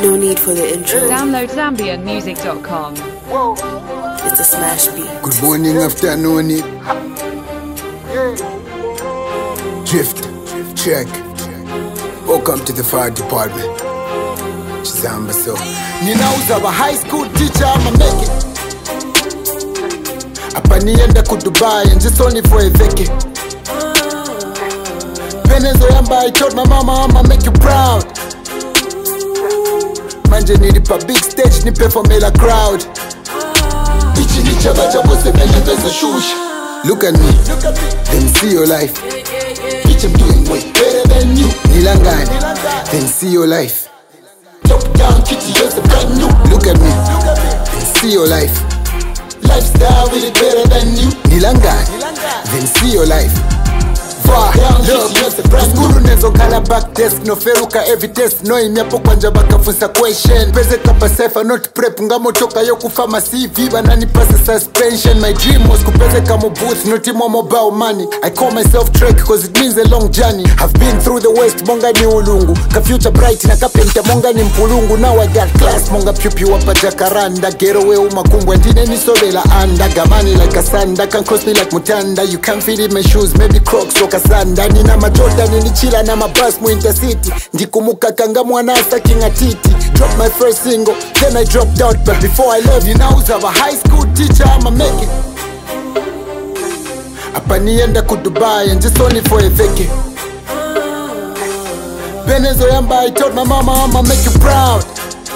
No need for the intro. Download ZambianMusic.com. It's a smash beat. Good morning, afternoon. Drift, check. Welcome to the fire department. Chizamba so. Ninauza wa high school teacher, I'ma make it. Hapa nienda ku Dubai and just only for a vacay. Venezo yamba, I told my mama I'ma make you proud. Manje nilipa big stage, nipe for mela crowd. Ichi ni chaba chabo semene pesa shush. Look at me, then see your life. Bitch, I'm doing way better than you. Nilangani, then see your life. Top down kitty, just a brand new. Look at me, then see your life. Lifestyle really better than you. Nilangani, then see your life. Skuru nezo kala back desk. No feruka every test. No imyapo kwanja bakafusa question. Pese kapa cypher not prep. Ngamo toka yoku pharmacy. Viva nani pasa suspension. My dream was kupese kamo booth. Not imo mobile money. I call myself Trek cause it means a long journey. I've been through the west. Monga ni ulungu. Ka future bright na kapenta. Monga ni mpulungu. Now I got class. Monga piupi wapa jacaranda. Get away umakumbwa. Ndine ni sobela anda. Gamani like a sanda. Can cross me like mutanda. You can't fit in my shoes. Maybe Crocs or kasanda. Nina majota nilichila na mabus mu intercity. Ndikumuka kanga mwanasa kingatiti. Drop my first single, then I dropped out. But before I left, ninauza wa high school teacher, I'ma make it. Hapa nienda ku Dubai and just only for a vacay. Venezo yamba, I told my mama I'ma make you proud.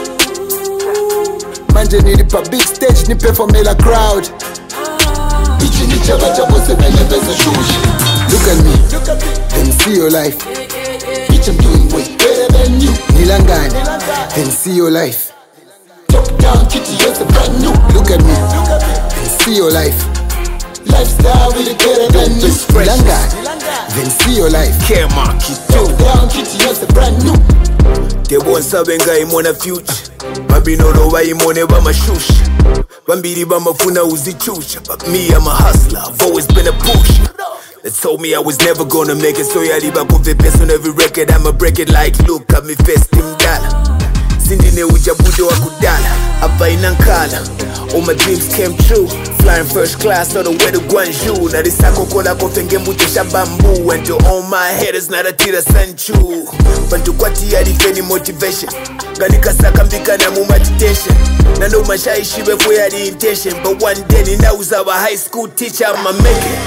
Manje nilipa big stage, nipe for mela crowd. Ichi ni chaba chabo semene pesa shush. Look at me, then see your life. Bitch, I'm doing way better than you. Nilangani, then see your life. Top down kitty, just a brand new. Look at me, then see your life. Lifestyle really better than you. Nilangani, then see your life. Top down kitty, just a brand new. They want sabenga imona future. Mabinolo wa imone ba mashush. Bambiri ba mafuna uzichusha. But me, I'm a hustler, I've always been a pusher. They told me I was never gonna make it, so yaliba put pace on every record. I'ma break it like look at me festim dala. Sindine ujabudo wa kudala. Hapa inankala. All my dreams came true. Flying first class all the way to Guangzhou. Na risako kola kofenge mbutesha bamboo. And to all my haters na ratira sanchu. Bantu kwati yalifeni motivation. Ganika saka mbika na mu meditation. Na no mashaishi before yali intention. But one day ninauza wa high school teacher, I'ma make it.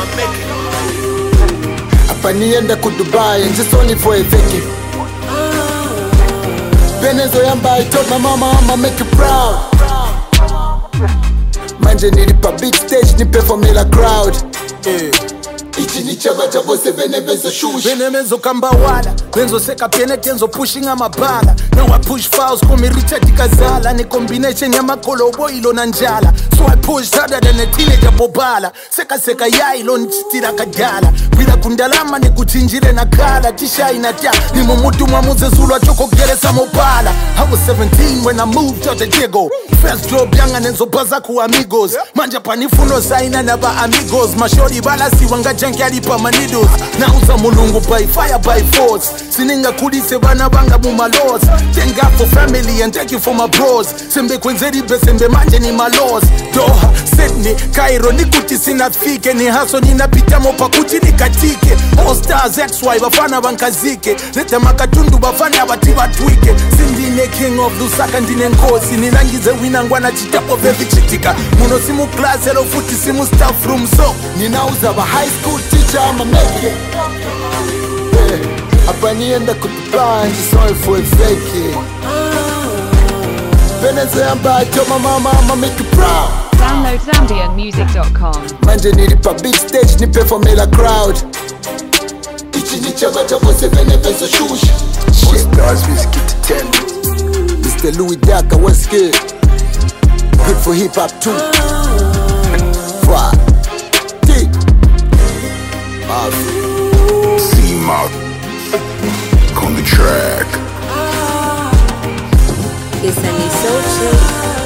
Hapa nienda ku Dubai and just only for a vacay. Venezo yamba, I told my mama I'ma make you proud. Manje nilipa big stage, nipe for mela crowd. Ichi ni chaba chabo sevene benzo shush. Venemezo kamba wala benzo seka pene kenzo pushing amabala. Now I push fouls kumi Richard Kazala. Ni combination ya makolobo ilo na njala. So I push harder than a teenager bobala. Seka ya ilo nchitira kajala. Bila kundalama ni kuchinjire na kala. Tisha inatia ni mumutu mwamuze zulu achoko geresa mopala. I was 17 when I moved out the Diego. First job yanga nenzo baza ku amigos. Manja panifuno saina na ba amigos. Mashori balasi wanga janki alipa manidos. Nauza mulungu by fire by force. Sininga kulise bana banga mumalos. Thank God for family and thank you for my bros. Sembe kwenzeri besembe manje ni malos. Doha, Sydney, Cairo nikuti sinafike. Ni haso ninapita mopa kuti nikatike. All stars XY bafana bankazike. Lete makatundu bafana batiba twike. Sindine king of Lusaka ndine nkosi. Nilangize winangwana chitapo vevi chitika. Muno simu class hello futi simu staff room. So ninauza wa high school teacher, I'ma make it. Hapa nienda ku Dubai and just only for a vacay. Venezo yamba, I told my mama I'ma make you proud. Download ZambianMusic.com. Manje nilipa big stage, nipe for mela crowd. Ichi ni chaba chabo sevene benzo shush. All stars music to 10. Mr. Louis Daka, what's good? Good for hip hop too. Fuck. C-Mark on the track. It's an so chill.